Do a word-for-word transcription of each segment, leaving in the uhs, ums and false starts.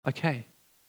Okay.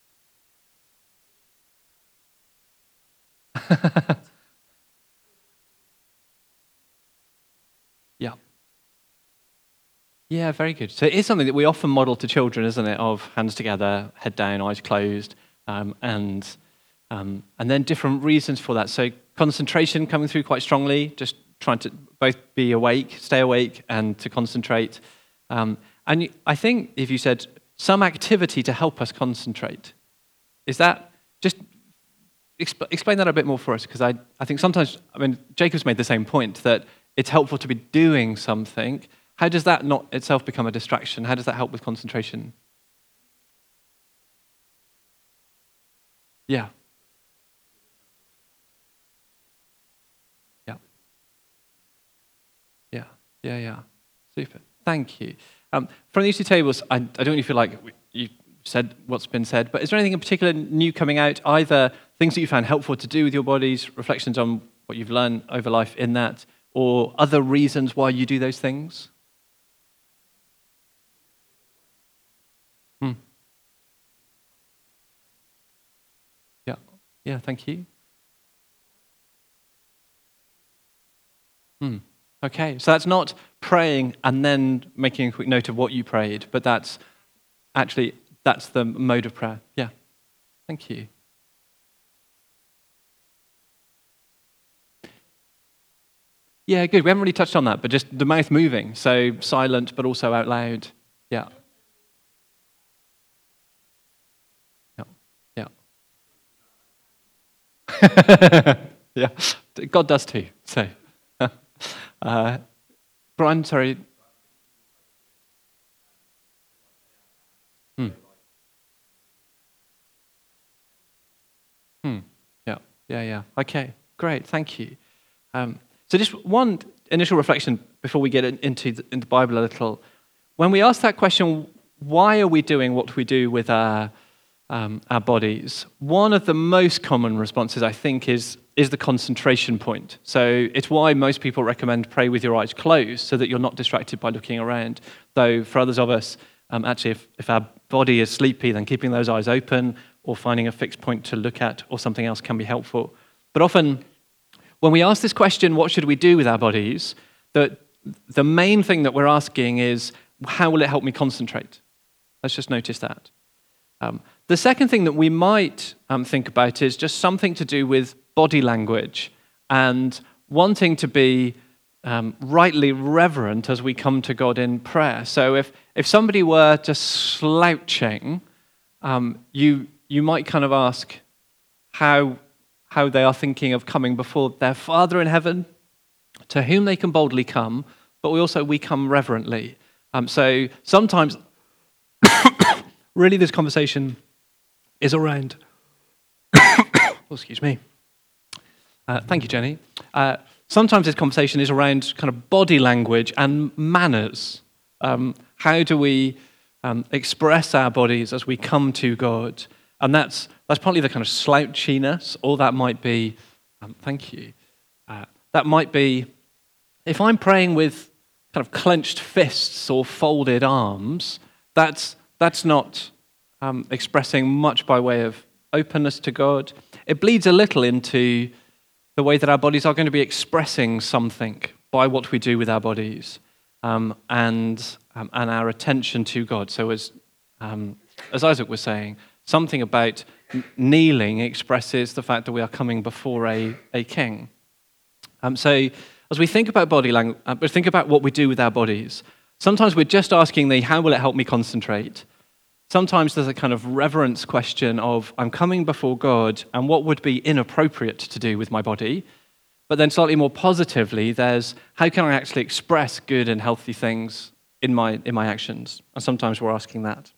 Yeah. Yeah, very good. So it is something that we often model to children, isn't it? Of hands together, head down, eyes closed, um, and um, and then different reasons for that. So concentration coming through quite strongly, just trying to both be awake, stay awake, and to concentrate. Um, and you- I think if you said some activity to help us concentrate, is that just exp- explain that a bit more for us? Because I, I think sometimes, I mean, Jacob's made the same point that it's helpful to be doing something. How does that not itself become a distraction? How does that help with concentration? Yeah, yeah, yeah, yeah, yeah. Super. Thank you. Um, from these two tables, I, I don't really feel like we- you've said what's been said, but is there anything in particular new coming out? Either things that you found helpful to do with your bodies, reflections on what you've learned over life in that, or other reasons why you do those things? Hmm. Yeah. Yeah, thank you. Hmm. Okay, so that's not praying and then making a quick note of what you prayed, but that's actually that's the mode of prayer. Yeah, thank you. Yeah, good. We haven't really touched on that, but just the mouth moving, so silent but also out loud. Yeah, yeah, yeah, yeah. God does too. So, uh, Brian, sorry. Hmm. Hmm. Yeah, yeah, yeah. Okay, great. Thank you. Um, so just one initial reflection before we get in- into the, into the Bible a little. When we ask that question, why are we doing what we do with our um, our bodies? One of the most common responses, I think, is is the concentration point. So it's why most people recommend pray with your eyes closed, so that you're not distracted by looking around. Though for others of us, um, actually, if, if our body is sleepy, then keeping those eyes open or finding a fixed point to look at or something else can be helpful. But often when we ask this question, what should we do with our bodies, the, the main thing that we're asking is, how will it help me concentrate? Let's just notice that. Um, the second thing that we might um, think about is just something to do with body language and wanting to be um, rightly reverent as we come to God in prayer. So if, if somebody were just slouching, um, you, you might kind of ask, how, how they are thinking of coming before their Father in heaven, to whom they can boldly come, but we also we come reverently. Um, so sometimes, really, this conversation is around. Oh, excuse me. Uh, thank you, Jenny. Uh, sometimes this conversation is around kind of body language and manners. Um, how do we um, express our bodies as we come to God? And that's that's partly the kind of slouchiness, or that might be. Um, thank you. Uh, that might be if I'm praying with kind of clenched fists or folded arms. That's that's not um, expressing much by way of openness to God. It bleeds a little into the way that our bodies are going to be expressing something by what we do with our bodies, um, and um, and our attention to God. So as um, as Isaac was saying, something about n- kneeling expresses the fact that we are coming before a, a king. Um, so as we think about body language, uh, think about what we do with our bodies, sometimes we're just asking the, how will it help me concentrate? Sometimes there's a kind of reverence question of, I'm coming before God, and what would be inappropriate to do with my body? But then slightly more positively, there's, how can I actually express good and healthy things in my, in my actions? And sometimes we're asking that.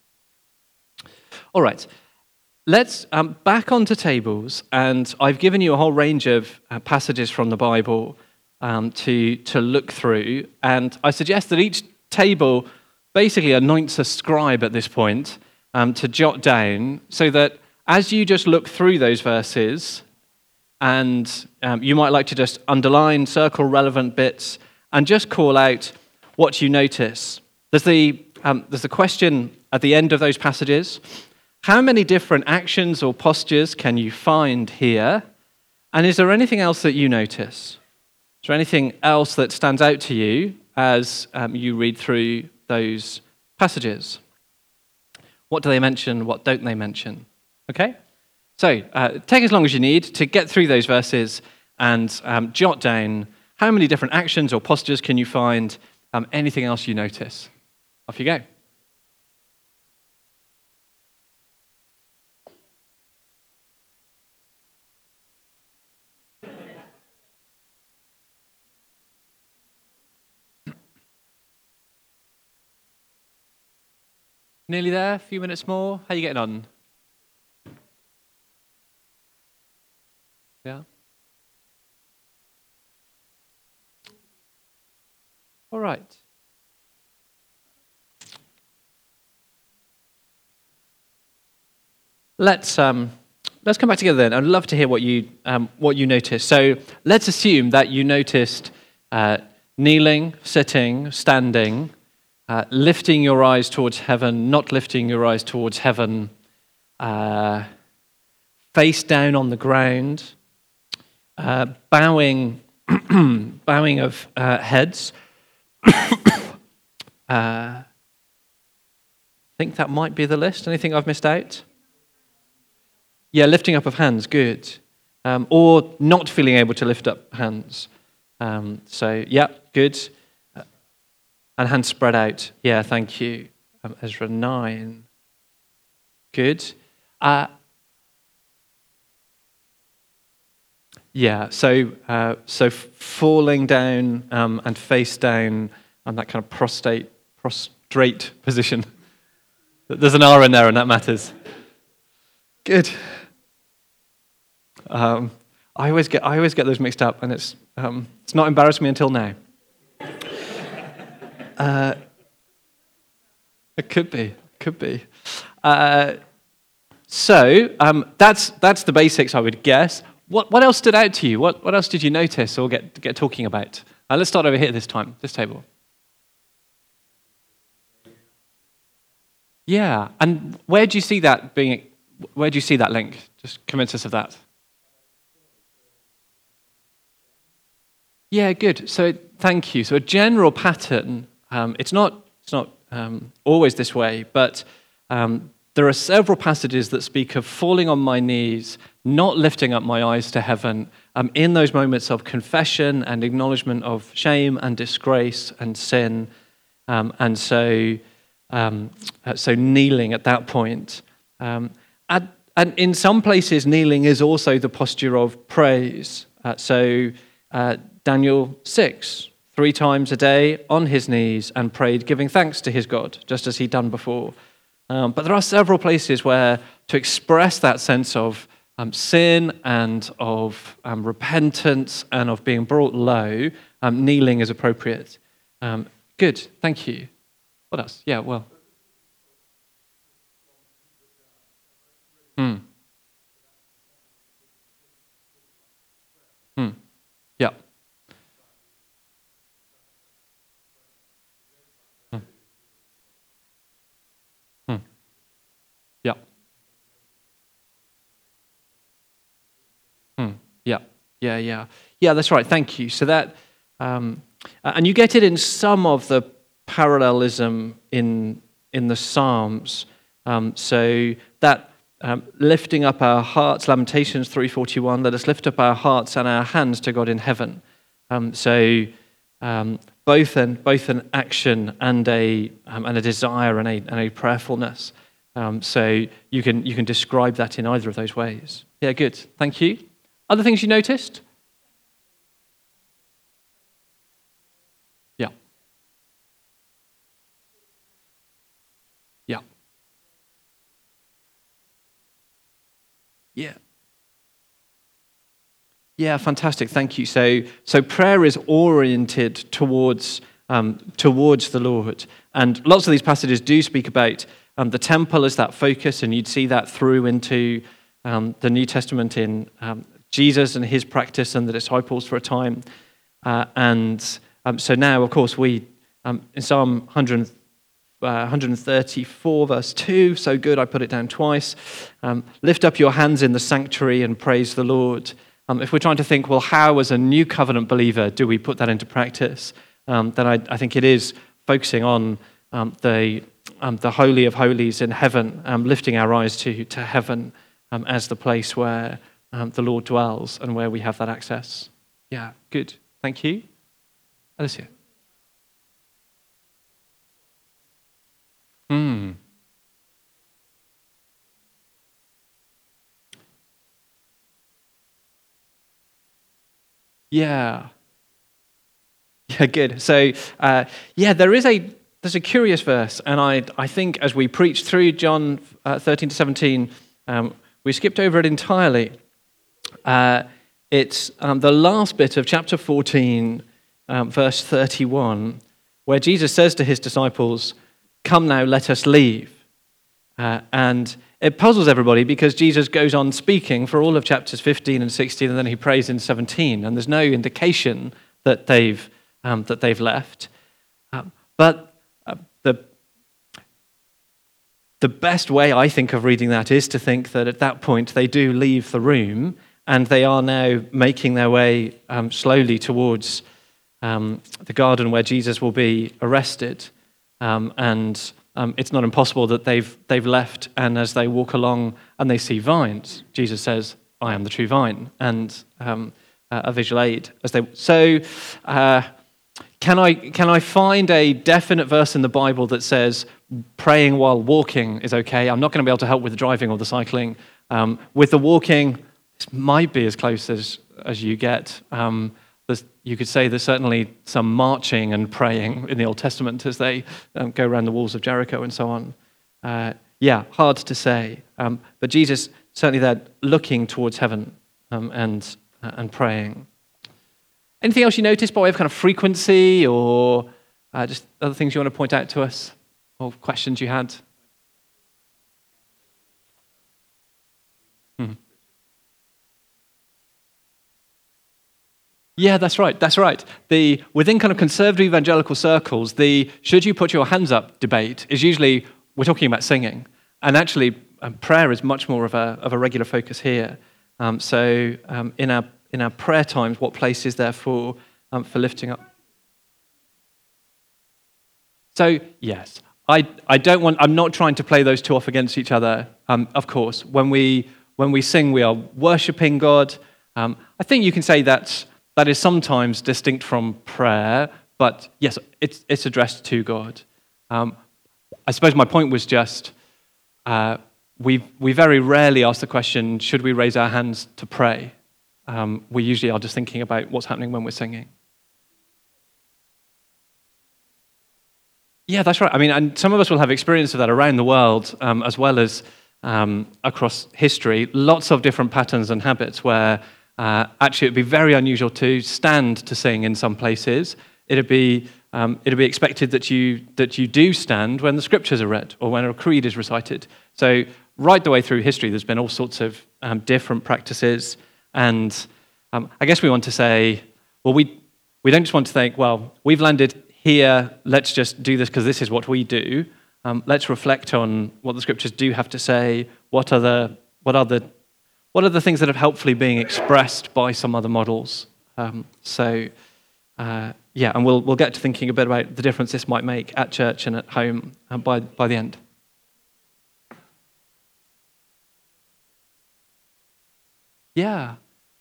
All right, let's um, back onto tables, and I've given you a whole range of uh, passages from the Bible um, to, to look through, and I suggest that each table basically anoints a scribe at this point um, to jot down, so that as you just look through those verses, and um, you might like to just underline, circle relevant bits, and just call out what you notice. There's the, um, there's the question at the end of those passages, How many different actions or postures can you find here? And is there anything else that you notice? Is there anything else that stands out to you as um, you read through those passages? What do they mention? What don't they mention? Okay? So uh, take as long as you need to get through those verses and um, jot down how many different actions or postures can you find, um, anything else you notice. Off you go. Nearly there, a few minutes more. How are you getting on? Yeah? All right. Let's um, let's come back together then. I'd love to hear what you um, what you noticed. So let's assume that you noticed uh, kneeling, sitting, standing, uh, lifting your eyes towards heaven, not lifting your eyes towards heaven, uh, face down on the ground, uh, bowing, bowing of uh, heads. uh, I think that might be the list. Anything I've missed out? Yeah, lifting up of hands, good. Um, or not feeling able to lift up hands. Um, so, yeah, good. Uh, and hands spread out. Yeah, thank you. Um, Ezra nine. Good. Uh, yeah, so uh, so falling down um, and face down and that kind of prostrate, prostrate position. There's an R in there and that matters. Good. Um, I always get I always get those mixed up, and it's um, it's not embarrassed me until now. uh, it could be, could be. Uh, so um, that's that's the basics, I would guess. What what else stood out to you? What what else did you notice or get get talking about? Uh, let's start over here this time, this table. Yeah, and where do you see that being? Where do you see that link? Just convince us of that. Yeah, good. So thank you. So a general pattern. Um, it's not. It's not um, always this way, but um, there are several passages that speak of falling on my knees, not lifting up my eyes to heaven, um, in those moments of confession and acknowledgement of shame and disgrace and sin, um, and so um, uh, so kneeling at that point. Um, and, and in some places, kneeling is also the posture of praise. Uh, so. Uh, Daniel six, three times a day on his knees and prayed, giving thanks to his God, just as he'd done before. Um, but there are several places where to express that sense of um, sin and of um, repentance and of being brought low, um, kneeling is appropriate. Um, good, thank you. What else? Yeah, well. Hmm. Hmm. Yeah. Hmm. Hmm. Yeah. Hmm. Yeah. Yeah. Yeah. Yeah. That's right. Thank you. So that, um, and you get it in some of the parallelism in in the Psalms. Um, so that um, lifting up our hearts, Lamentations three forty-one. Let us lift up our hearts and our hands to God in heaven. Um, so. Um, both an both an action and a um, and a desire and a and a prayerfulness. Um, so you can you can describe that in either of those ways. Yeah, good. Thank you. Other things you noticed? Yeah. Yeah. Yeah. Yeah, fantastic. Thank you. So, so prayer is oriented towards um, towards the Lord, and lots of these passages do speak about um, the temple as that focus, and you'd see that through into um, the New Testament in um, Jesus and his practice and the disciples for a time, uh, and um, so now, of course, we um, in Psalm one hundred, uh, one thirty-four, verse two, so good I put it down twice. Um, Lift up your hands in the sanctuary and praise the Lord. Um, if we're trying to think, well, how as a new covenant believer do we put that into practice, um, then I, I think it is focusing on um, the, um, the Holy of Holies in heaven, um, lifting our eyes to, to heaven um, as the place where um, the Lord dwells and where we have that access. Yeah, good. Thank you. Alicia. Hmm. Yeah. Yeah, good. So, uh, yeah, there is a there's a curious verse, and I I think as we preached through John uh, thirteen to seventeen, um, we skipped over it entirely. Uh, it's um, the last bit of chapter fourteen, um, verse thirty-one, where Jesus says to his disciples, "Come now, let us leave." Uh, and it puzzles everybody because Jesus goes on speaking for all of chapters fifteen and sixteen, and then he prays in seventeen, and there's no indication that they've um, that they've left. Um, but uh, the the best way I think of reading that is to think that at that point they do leave the room, and they are now making their way um, slowly towards um, the garden where Jesus will be arrested, um, and Um, it's not impossible that they've they've left, and as they walk along and they see vines, Jesus says, "I am the true vine," and um, uh, a visual aid as they. So, uh, can I can I find a definite verse in the Bible that says praying while walking is okay? I'm not going to be able to help with the driving or the cycling. Um, with the walking, this might be as close as as you get. Um, You could say there's certainly some marching and praying in the Old Testament as they um, go around the walls of Jericho and so on. Uh, yeah, hard to say. Um, but Jesus certainly there looking towards heaven um, and uh, and praying. Anything else you noticed by way of kind of frequency or uh, just other things you want to point out to us or questions you had? Hmm. Yeah, that's right. That's right. The within kind of conservative evangelical circles, the should you put your hands up debate is usually we're talking about singing, and actually um, prayer is much more of a of a regular focus here. Um, so um, in our in our prayer times, what place is there for um, for lifting up? So yes, I I don't want. I'm not trying to play those two off against each other. Um, of course, when we when we sing, we are worshiping God. Um, I think you can say that's. That is sometimes distinct from prayer, but yes, it's, it's addressed to God. Um, I suppose my point was just, uh, we we very rarely ask the question, should we raise our hands to pray? Um, we usually are just thinking about what's happening when we're singing. Yeah, that's right. I mean, and some of us will have experience of that around the world, um, as well as um, across history, lots of different patterns and habits where Uh, actually, it would be very unusual to stand to sing in some places. It'd be um, it'd be expected that you that you do stand when the scriptures are read or when a creed is recited. So right the way through history, there's been all sorts of um, different practices, and um, I guess we want to say, well, we we don't just want to think, well, we've landed here. Let's just do this because this is what we do. Um, let's reflect on what the scriptures do have to say. What are the what are the What are the things that are helpfully being expressed by some other models? Um, so, uh, yeah, and we'll we'll get to thinking a bit about the difference this might make at church and at home uh, by by the end. Yeah.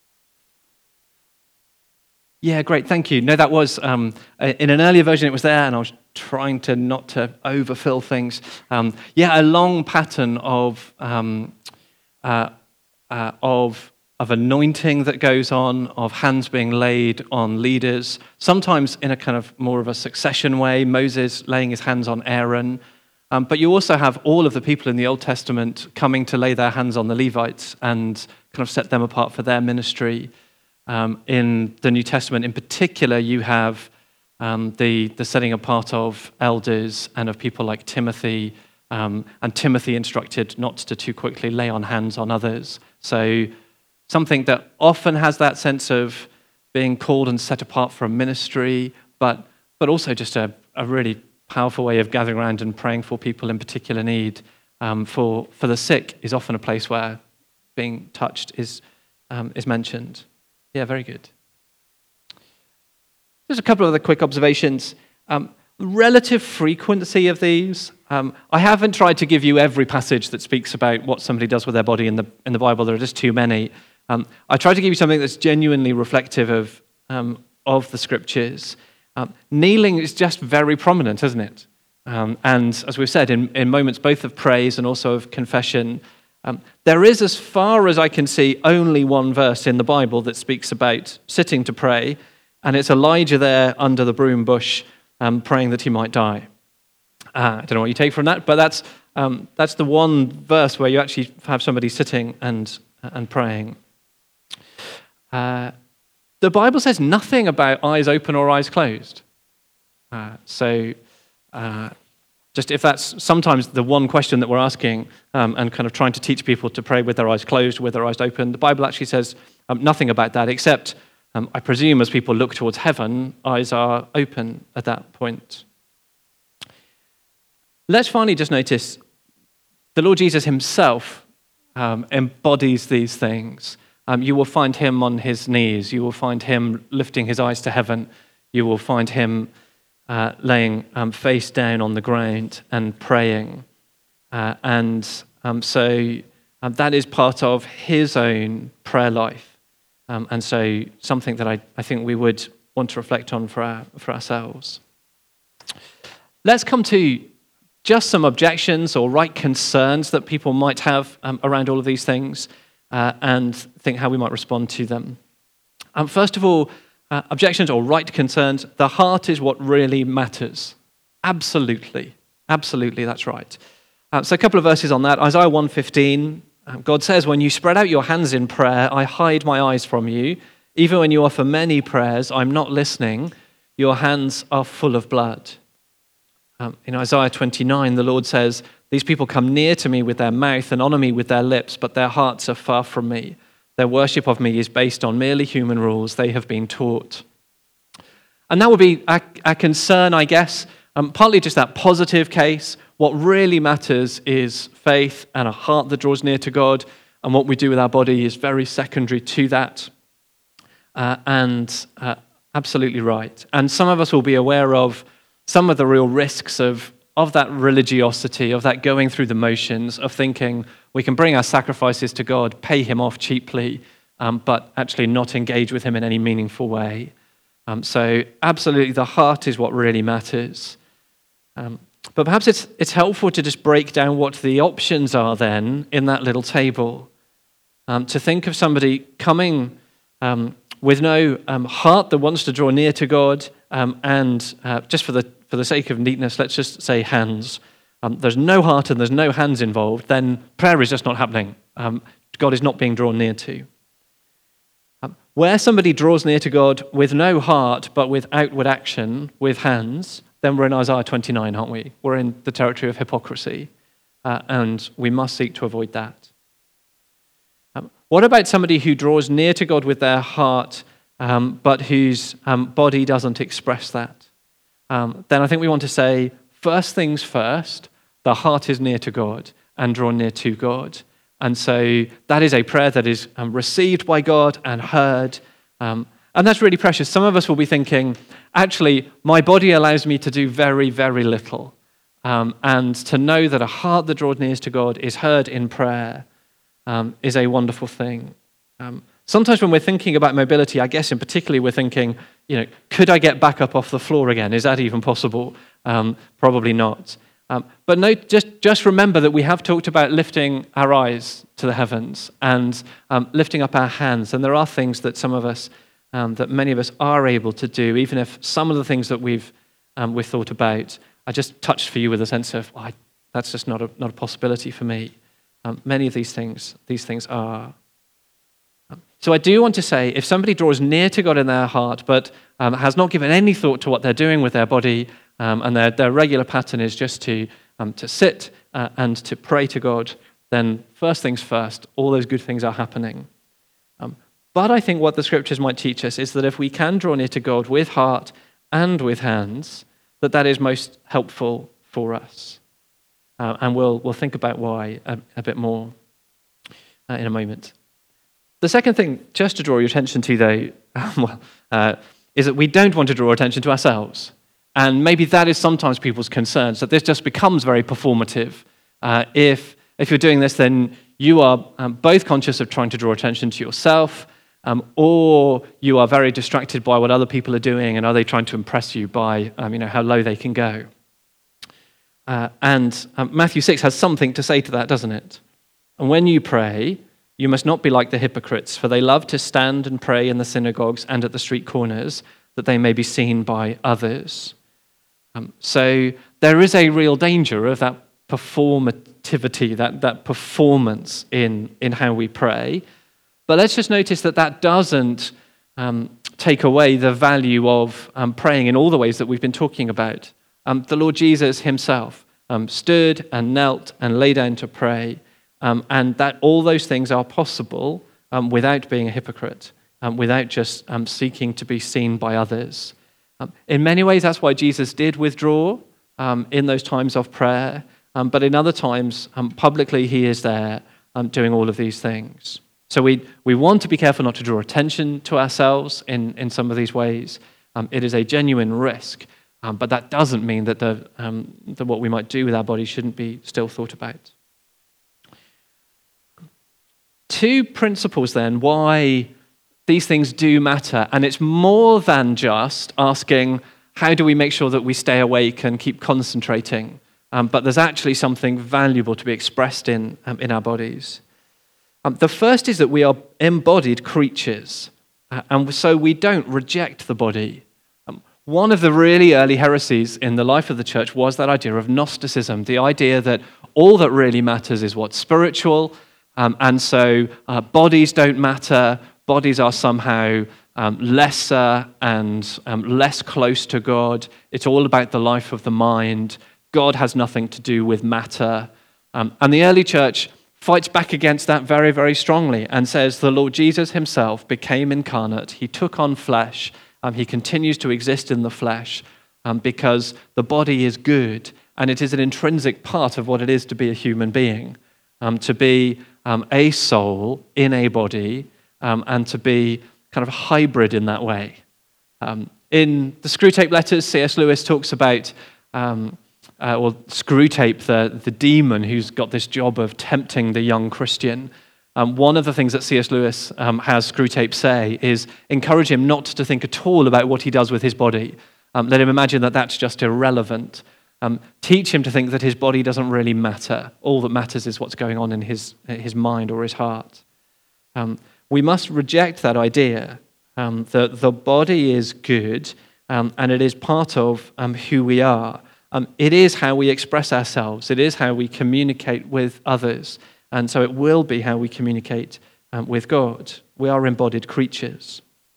Yeah, great, thank you. No, that was, um, in an earlier version it was there, and I was trying to not to overfill things. Um, yeah, a long pattern of... Um, uh, Uh, of of anointing that goes on, of hands being laid on leaders, sometimes in a kind of more of a succession way, Moses laying his hands on Aaron. Um, but you also have all of the people in the Old Testament coming to lay their hands on the Levites and kind of set them apart for their ministry. Um, in the New Testament in particular, you have um, the, the setting apart of elders and of people like Timothy, um, and Timothy instructed not to too quickly lay on hands on others. So something that often has that sense of being called and set apart for a ministry, but but also just a, a really powerful way of gathering around and praying for people in particular need. Um, for, for the sick is often a place where being touched is, um, is mentioned. Yeah, very good. Just a couple of other quick observations. Um, relative frequency of these. Um, I haven't tried to give you every passage that speaks about what somebody does with their body in the in the Bible. There are just too many. Um, I tried to give you something that's genuinely reflective of um, of the scriptures. Um, kneeling is just very prominent, isn't it? Um, and as we've said, in, in moments both of praise and also of confession, um, there is, as far as I can see, only one verse in the Bible that speaks about sitting to pray, and it's Elijah there under the broom bush um, praying that he might die. Uh, I don't know what you take from that, but that's um, that's the one verse where you actually have somebody sitting and and praying. Uh, the Bible says nothing about eyes open or eyes closed. Uh, so, uh, just if that's sometimes the one question that we're asking um, and kind of trying to teach people to pray with their eyes closed, with their eyes open, the Bible actually says um, nothing about that, except um, I presume as people look towards heaven, eyes are open at that point. Let's finally just notice the Lord Jesus himself um, embodies these things. Um, you will find him on his knees. You will find him lifting his eyes to heaven. You will find him uh, laying um, face down on the ground and praying. Uh, and um, so um, that is part of his own prayer life. Um, and so something that I, I think we would want to reflect on for, our, for ourselves. Let's come to just some objections or right concerns that people might have um, around all of these things uh, and think how we might respond to them. Um, first of all, uh, objections or right concerns, the heart is what really matters. Absolutely. Absolutely, that's right. Uh, so a couple of verses on that. Isaiah one fifteen, um, God says, when you spread out your hands in prayer, I hide my eyes from you. Even when you offer many prayers, I'm not listening. Your hands are full of blood. Um, in Isaiah twenty-nine, the Lord says, these people come near to me with their mouth and honor me with their lips, but their hearts are far from me. Their worship of me is based on merely human rules they have been taught. And that would be a, a concern, I guess, um, partly just that positive case. What really matters is faith and a heart that draws near to God, and what we do with our body is very secondary to that. Uh, and uh, absolutely right. And some of us will be aware of some of the real risks of, of that religiosity, of that going through the motions, of thinking we can bring our sacrifices to God, pay him off cheaply, um, but actually not engage with him in any meaningful way. Um, so absolutely, the heart is what really matters. Um, but perhaps it's, it's helpful to just break down what the options are then in that little table. Um, to think of somebody coming um, with no um, heart that wants to draw near to God, um, and uh, just for the for the sake of neatness, let's just say hands. Um, there's no heart and there's no hands involved, then prayer is just not happening. Um, God is not being drawn near to. Um, where somebody draws near to God with no heart but with outward action, with hands, then we're in Isaiah twenty-nine, aren't we? We're in the territory of hypocrisy, uh, and we must seek to avoid that. Um, what about somebody who draws near to God with their heart, um, but whose um, body doesn't express that? Um, then I think we want to say, first things first, the heart is near to God and drawn near to God. And so that is a prayer that is um, received by God and heard. Um, and that's really precious. Some of us will be thinking, actually, my body allows me to do very, very little. Um, and to know that a heart that draws near to God is heard in prayer Um, is a wonderful thing. Um, sometimes when we're thinking about mobility, I guess in particular we're thinking, you know, could I get back up off the floor again? Is that even possible? Um, probably not. Um, but no, just, just remember that we have talked about lifting our eyes to the heavens and um, lifting up our hands. And there are things that some of us, um, that many of us are able to do, even if some of the things that we've um, we've thought about, I just touched for you with a sense of, oh, I, that's just not a, not a possibility for me. Um, many of these things, these things are. Um, so I do want to say, if somebody draws near to God in their heart, but um, has not given any thought to what they're doing with their body, um, and their, their regular pattern is just to um, to sit uh, and to pray to God, then first things first, all those good things are happening. Um, but I think what the scriptures might teach us is that if we can draw near to God with heart and with hands, that that is most helpful for us. Uh, and we'll, we'll think about why a, a bit more uh, in a moment. The second thing, just to draw your attention to, though, well, uh, is that we don't want to draw attention to ourselves. And maybe that is sometimes people's concerns, that this just becomes very performative. Uh, if, if you're doing this, then you are um, both conscious of trying to draw attention to yourself, um, or you are very distracted by what other people are doing, and are they trying to impress you by um, you know, how low they can go. Uh, and um, Matthew six has something to say to that, doesn't it? And when you pray, you must not be like the hypocrites, for they love to stand and pray in the synagogues and at the street corners, that they may be seen by others. Um, so there is a real danger of that performativity, that, that performance in, in how we pray. But let's just notice that that doesn't um, take away the value of um, praying in all the ways that we've been talking about. Um, the Lord Jesus himself um, stood and knelt and lay down to pray, um, and that all those things are possible um, without being a hypocrite, um, without just um, seeking to be seen by others. Um, in many ways, that's why Jesus did withdraw um, in those times of prayer, um, but in other times, um, publicly he is there um, doing all of these things. So we, we want to be careful not to draw attention to ourselves in, in some of these ways. Um, it is a genuine risk, um, but that doesn't mean that, the, um, that what we might do with our bodies shouldn't be still thought about. Two principles then why these things do matter, and it's more than just asking, how do we make sure that we stay awake and keep concentrating? Um, but there's actually something valuable to be expressed in, um, in our bodies. Um, the first is that we are embodied creatures, uh, and so we don't reject the body. Um, one of the really early heresies in the life of the church was that idea of Gnosticism, the idea that all that really matters is what's spiritual, um, and so uh, bodies don't matter. Bodies are somehow um, lesser and um, less close to God. It's all about the life of the mind. God has nothing to do with matter. Um, and the early church fights back against that very, very strongly and says the Lord Jesus himself became incarnate. He took on flesh. Um, he continues to exist in the flesh um, because the body is good, and it is an intrinsic part of what it is to be a human being, um, to be um, a soul in a body, Um, and to be kind of a hybrid in that way. Um, in the Screwtape Letters, C S Lewis talks about, um, uh, well, Screwtape, the, the demon who's got this job of tempting the young Christian. Um, one of the things that C S Lewis um, has Screwtape say is encourage him not to think at all about what he does with his body. Um, let him imagine that that's just irrelevant. Um, teach him to think that his body doesn't really matter. All that matters is what's going on in his, his mind or his heart. Um, We must reject that idea um, that the body is good um, and it is part of um, who we are. Um, it is how we express ourselves. It is how we communicate with others. And so it will be how we communicate um, with God. We are embodied creatures.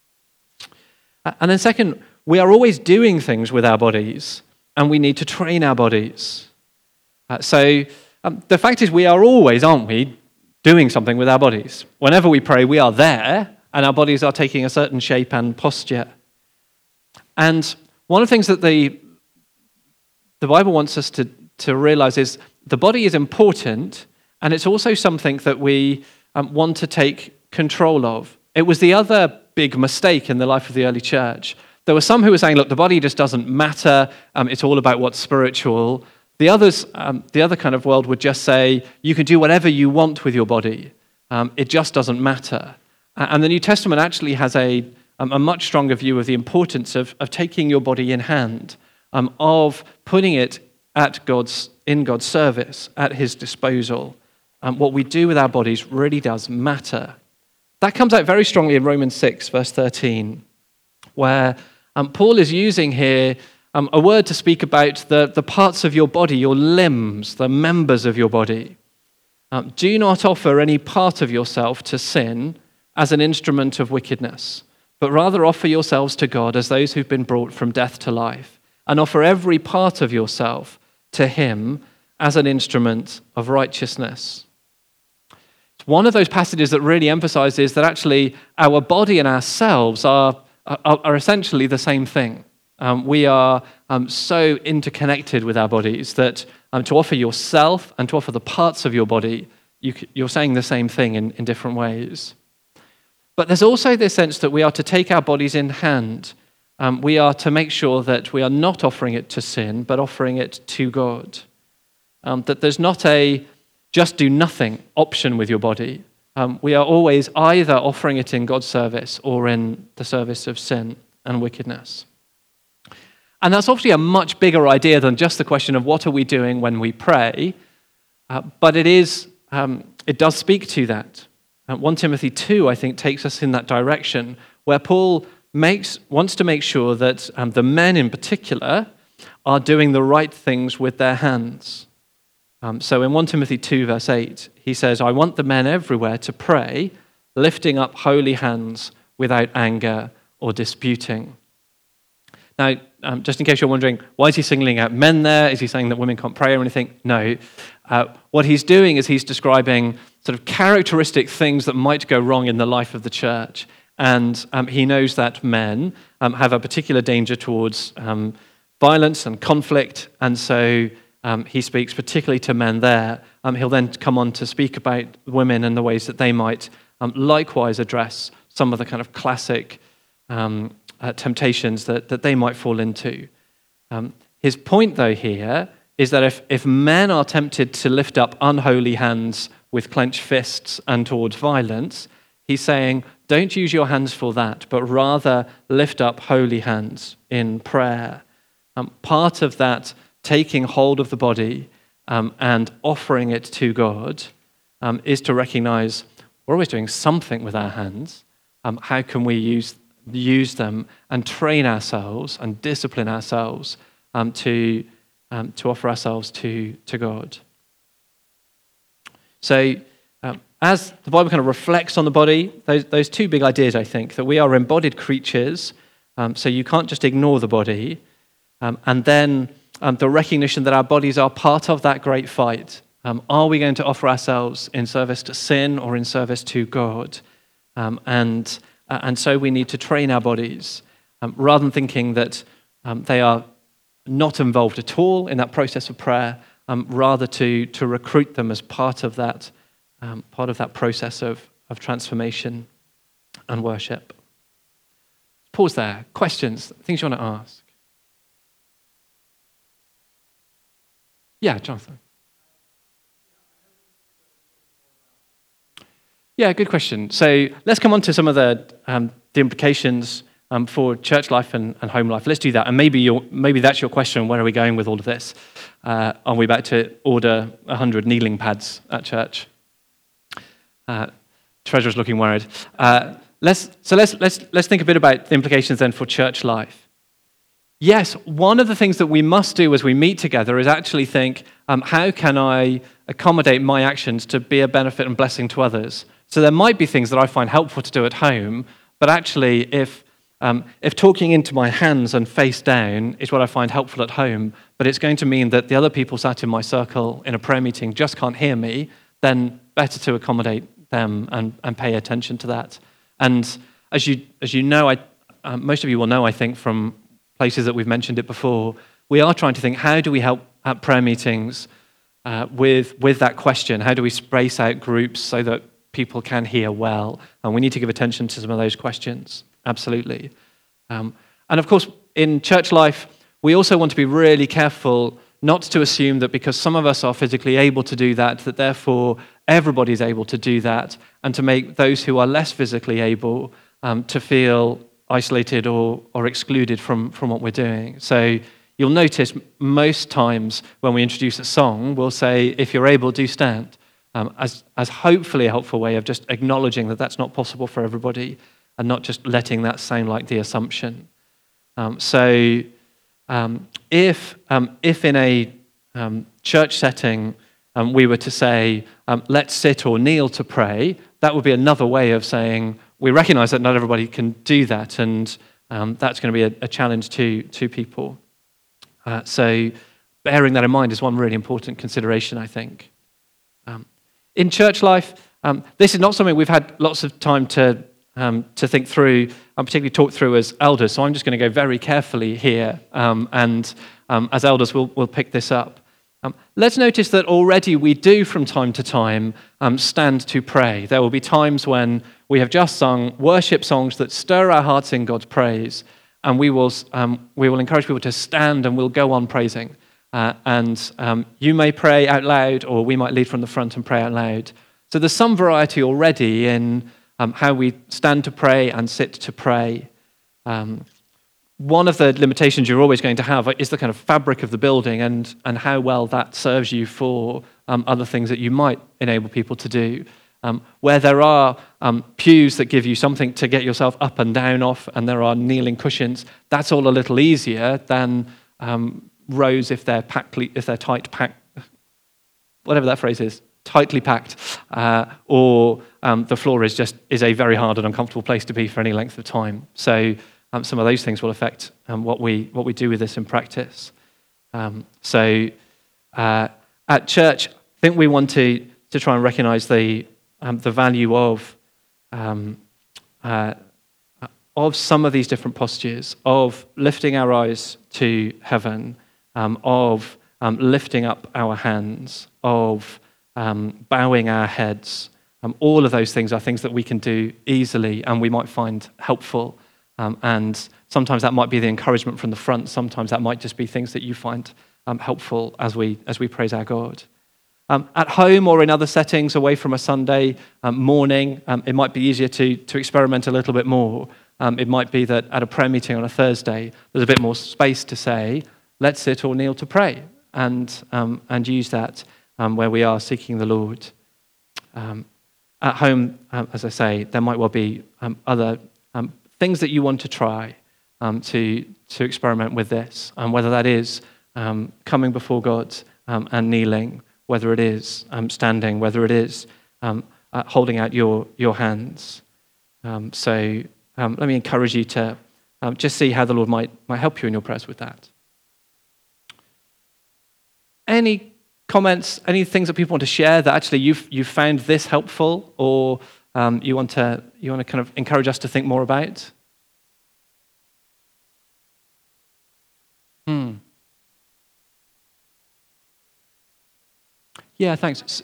Uh, and then second, we are always doing things with our bodies, and we need to train our bodies. Uh, so um, the fact is we are always, aren't we, doing something with our bodies. Whenever we pray, we are there, and our bodies are taking a certain shape and posture. And one of the things that the, the Bible wants us to, to realize is the body is important, and it's also something that we um, want to take control of. It was the other big mistake in the life of the early church. There were some who were saying, look, the body just doesn't matter, um, it's all about what's spiritual. The others, um, the other kind of world would just say, you can do whatever you want with your body. Um, it just doesn't matter. And the New Testament actually has a, um, a much stronger view of the importance of, of taking your body in hand, um, of putting it at God's, in God's service, at his disposal. Um, what we do with our bodies really does matter. That comes out very strongly in Romans six, verse thirteen, where um, Paul is using here Um, a word to speak about the, the parts of your body, your limbs, the members of your body. Um, do not offer any part of yourself to sin as an instrument of wickedness, but rather offer yourselves to God as those who've been brought from death to life, and offer every part of yourself to him as an instrument of righteousness. It's one of those passages that really emphasizes that actually our body and ourselves are, are, are essentially the same thing. Um, we are um, so interconnected with our bodies that um, to offer yourself and to offer the parts of your body, you, you're saying the same thing in, in different ways. But there's also this sense that we are to take our bodies in hand. Um, we are to make sure that we are not offering it to sin, but offering it to God. Um, that there's not a just do nothing option with your body. Um, we are always either offering it in God's service or in the service of sin and wickedness. And that's obviously a much bigger idea than just the question of what are we doing when we pray, uh, but it is um, it does speak to that. Uh, First Timothy two, I think, takes us in that direction, where Paul makes wants to make sure that um, the men in particular are doing the right things with their hands. Um, so in First Timothy two, verse eight, he says, "I want the men everywhere to pray, lifting up holy hands without anger or disputing." Now, um, just in case you're wondering, why is he singling out men there? Is he saying that women can't pray or anything? No. Uh, what he's doing is he's describing sort of characteristic things that might go wrong in the life of the church. And um, he knows that men um, have a particular danger towards um, violence and conflict. And so um, he speaks particularly to men there. Um, he'll then come on to speak about women and the ways that they might um, likewise address some of the kind of classic um Uh, temptations that, that they might fall into. Um, his point, though, here is that if, if men are tempted to lift up unholy hands with clenched fists and towards violence, he's saying, don't use your hands for that, but rather lift up holy hands in prayer. Um, part of that taking hold of the body um, and offering it to God um, is to recognize we're always doing something with our hands. Um, how can we use use them and train ourselves and discipline ourselves um, to, um, to offer ourselves to, to God. So um, as the Bible kind of reflects on the body, those, those two big ideas, I think, that we are embodied creatures, um, so you can't just ignore the body, um, and then um, the recognition that our bodies are part of that great fight. Um, are we going to offer ourselves in service to sin or in service to God? Um, and Uh, and so we need to train our bodies um, rather than thinking that um, they are not involved at all in that process of prayer, um, rather to, to recruit them as part of that, um, part of that process of, of transformation and worship. Pause there. Questions, things you want to ask? Yeah, Jonathan. Yeah, good question. So let's come on to some of the um, the implications um, for church life and, and home life. Let's do that. And maybe you're, maybe that's your question. Where are we going with all of this? Uh, are we about to order a hundred kneeling pads at church? Uh, Treasurer's looking worried. Uh, let's so let's let's let's think a bit about the implications then for church life. Yes, one of the things that we must do as we meet together is actually think, um, how can I accommodate my actions to be a benefit and blessing to others? So there might be things that I find helpful to do at home, but actually if um, if talking into my hands and face down is what I find helpful at home, but it's going to mean that the other people sat in my circle in a prayer meeting just can't hear me, then better to accommodate them and, and pay attention to that. And as you as you know, I, uh, most of you will know, I think, from places that we've mentioned it before, we are trying to think, how do we help at prayer meetings uh, with, with that question? How do we space out groups so that people can hear well? And we need to give attention to some of those questions, absolutely. Um, and of course, in church life, we also want to be really careful not to assume that because some of us are physically able to do that, that therefore everybody's able to do that, and to make those who are less physically able um, to feel isolated or, or excluded from, from what we're doing. So you'll notice most times when we introduce a song, we'll say, if you're able, do stand, um, as, as hopefully a helpful way of just acknowledging that that's not possible for everybody and not just letting that sound like the assumption. Um, so um, if, um, if in a um, church setting um, we were to say, um, let's sit or kneel to pray, that would be another way of saying, we recognize that not everybody can do that, and um, that's going to be a, a challenge to, to people. Uh, so bearing that in mind is one really important consideration, I think. Um, in church life, um, this is not something we've had lots of time to um, to think through, and particularly talk through as elders. So I'm just going to go very carefully here, um, and um, as elders, we'll, we'll pick this up. Um, let's notice that already we do from time to time um, stand to pray. There will be times when we have just sung worship songs that stir our hearts in God's praise, and we will um, we will encourage people to stand and we'll go on praising. Uh, and um, you may pray out loud, or we might lead from the front and pray out loud. So there's some variety already in um, how we stand to pray and sit to pray. Um, One of the limitations you're always going to have is the kind of fabric of the building and, and how well that serves you for um, other things that you might enable people to do. Um, where there are um, pews that give you something to get yourself up and down off, and there are kneeling cushions, that's all a little easier than um, rows if they're packed, if they're tight packed, whatever that phrase is, tightly packed, uh, or um, the floor is just is a very hard and uncomfortable place to be for any length of time. So. Um, some of those things will affect um, what we what we do with this in practice. Um, so uh, at church, I think we want to to try and recognise the um, the value of um, uh, of some of these different postures, of lifting our eyes to heaven, um, of um, lifting up our hands, of um, bowing our heads. Um, all of those things are things that we can do easily and we might find helpful. Um, and sometimes that might be the encouragement from the front. Sometimes that might just be things that you find um, helpful as we as we praise our God. Um, at home or in other settings, away from a Sunday um, morning, um, it might be easier to to experiment a little bit more. Um, it might be that at a prayer meeting on a Thursday, there's a bit more space to say, let's sit or kneel to pray, and um, and use that um, where we are seeking the Lord. Um, at home, um, as I say, there might well be um, other um, things that you want to try um, to to experiment with this, and um, whether that is um, coming before God um, and kneeling, whether it is um, standing, whether it is um, uh, holding out your your hands. Um, so um, let me encourage you to um, just see how the Lord might might help you in your prayers with that. Any comments? Any things that people want to share that actually you've you found this helpful, or Um, you want to you want to kind of encourage us to think more about? Hmm. Yeah, thanks.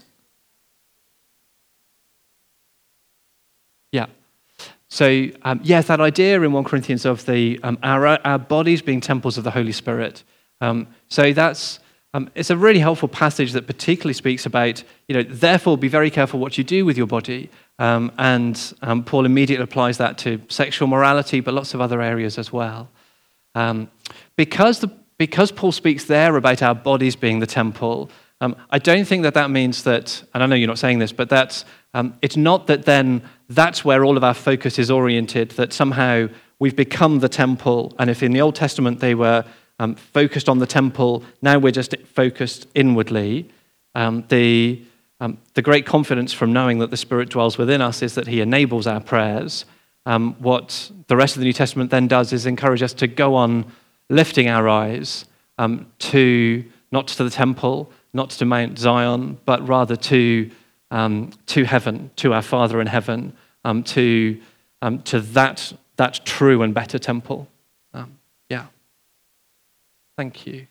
Yeah. So um, yes, that idea in First Corinthians of the um, our our bodies being temples of the Holy Spirit. Um, so that's um, it's a really helpful passage that particularly speaks about, you know, therefore be very careful what you do with your body. Um, and um, Paul immediately applies that to sexual morality, but lots of other areas as well. Um, because the because Paul speaks there about our bodies being the temple, um, I don't think that that means that, and I know you're not saying this, but that's um, it's not that then that's where all of our focus is oriented, that somehow we've become the temple, and if in the Old Testament they were um, focused on the temple, now we're just focused inwardly. Um, the Um, the great confidence from knowing that the Spirit dwells within us is that he enables our prayers. Um, what the rest of the New Testament then does is encourage us to go on lifting our eyes um, to, not to the temple, not to Mount Zion, but rather to um, to heaven, to our Father in heaven, um, to um, to that that true and better temple. Um, yeah. Thank you.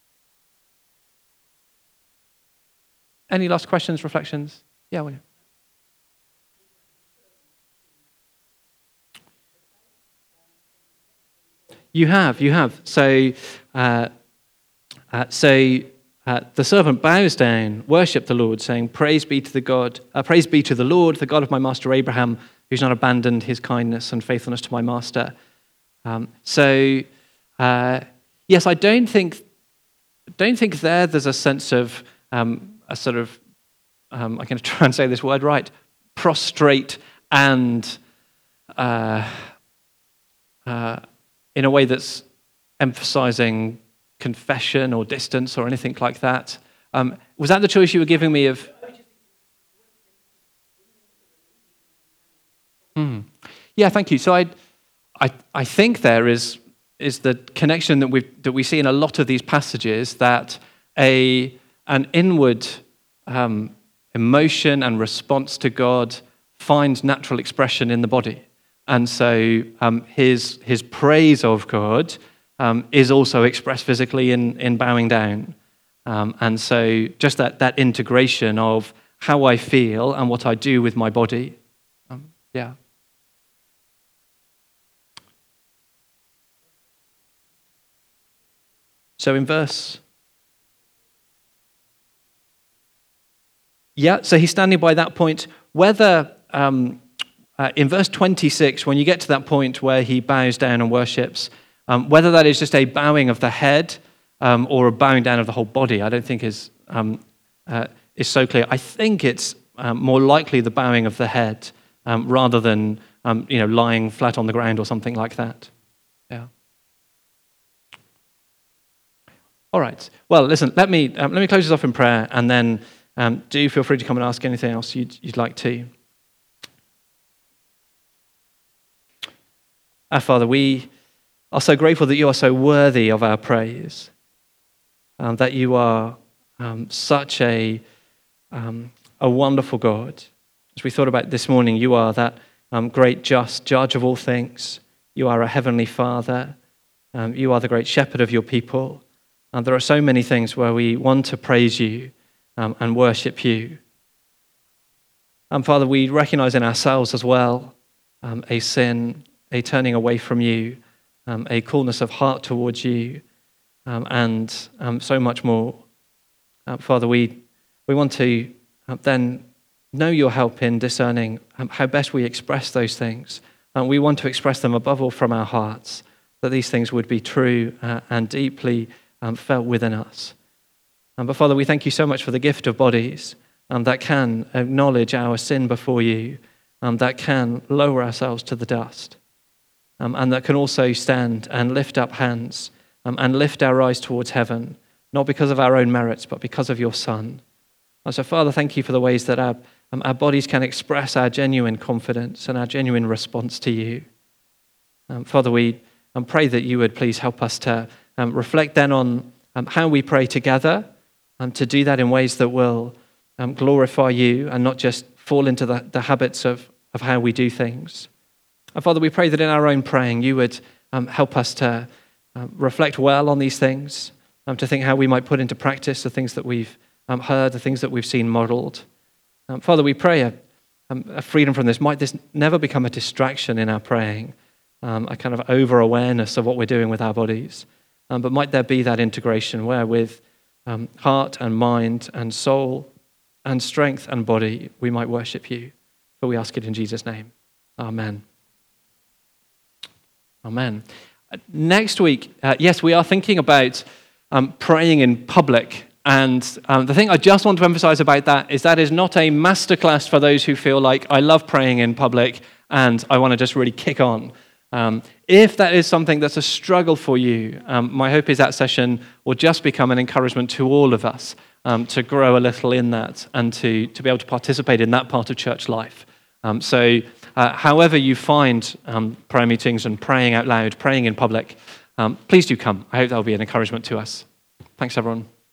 Any last questions, reflections? Yeah, William. You have, you have. So, uh, uh, so uh, the servant bows down, worship the Lord, saying, "Praise be to the God, uh, praise be to the Lord, the God of my master Abraham, who's not abandoned his kindness and faithfulness to my master." Um, so, uh, yes, I don't think, don't think there. There's a sense of um, a sort of, um, I'm going to try and say this word right, prostrate and uh, uh, in a way that's emphasizing confession or distance or anything like that. Um, was that the choice you were giving me of? Hmm. Yeah, thank you. So I, I, I think there is is the connection that we that we see in a lot of these passages, that a an inward um, emotion and response to God finds natural expression in the body. and so um, his, his praise of God um, is also expressed physically in, in bowing down. Um, and so just that, that integration of how I feel and what I do with my body. Um, yeah. So in verse... Yeah, so he's standing by that point. Whether, um, uh, in verse twenty-six, when you get to that point where he bows down and worships, um, whether that is just a bowing of the head um, or a bowing down of the whole body, I don't think is, um, uh, is so clear. I think it's um, more likely the bowing of the head um, rather than um, you know, lying flat on the ground or something like that. Yeah. All right. Well, listen, let me, um, let me close this off in prayer, and then Um, do feel free to come and ask anything else you'd, you'd like to. Our Father, we are so grateful that you are so worthy of our praise, um, that you are um, such a, um, a wonderful God. As we thought about this morning, you are that um, great just judge of all things. You are a heavenly Father. Um, you are the great shepherd of your people. And there are so many things where we want to praise you Um, and worship you. And Father, we recognize in ourselves as well um, a sin, a turning away from you, um, a coolness of heart towards you, um, and um, so much more. Uh, Father, we we want to uh, then know your help in discerning um, how best we express those things. And we want to express them above all from our hearts, that these things would be true uh, and deeply um, felt within us. Um, but Father, we thank you so much for the gift of bodies um, that can acknowledge our sin before you, um, that can lower ourselves to the dust, um, and that can also stand and lift up hands um, and lift our eyes towards heaven, not because of our own merits, but because of your Son. And so, Father, thank you for the ways that our, um, our bodies can express our genuine confidence and our genuine response to you. Um, Father, we um, pray that you would please help us to um, reflect then on um, how we pray together, Um, to do that in ways that will um, glorify you and not just fall into the, the habits of, of how we do things. And Father, we pray that in our own praying, you would um, help us to um, reflect well on these things, um, to think how we might put into practice the things that we've um, heard, the things that we've seen modeled. Um, Father, we pray a, um, a freedom from this. Might this never become a distraction in our praying, um, a kind of over-awareness of what we're doing with our bodies. Um, but might there be that integration where with Um, heart and mind and soul and strength and body, we might worship you. For we ask it in Jesus' name. Amen. Amen. Uh, next week, uh, yes, we are thinking about um, praying in public. And um, the thing I just want to emphasize about that is that is not a masterclass for those who feel like, I love praying in public and I want to just really kick on. Um, if that is something that's a struggle for you, um, my hope is that session will just become an encouragement to all of us um, to grow a little in that and to, to be able to participate in that part of church life. Um, so uh, however you find um, prayer meetings and praying out loud, praying in public, um, please do come. I hope that will be an encouragement to us. Thanks, everyone.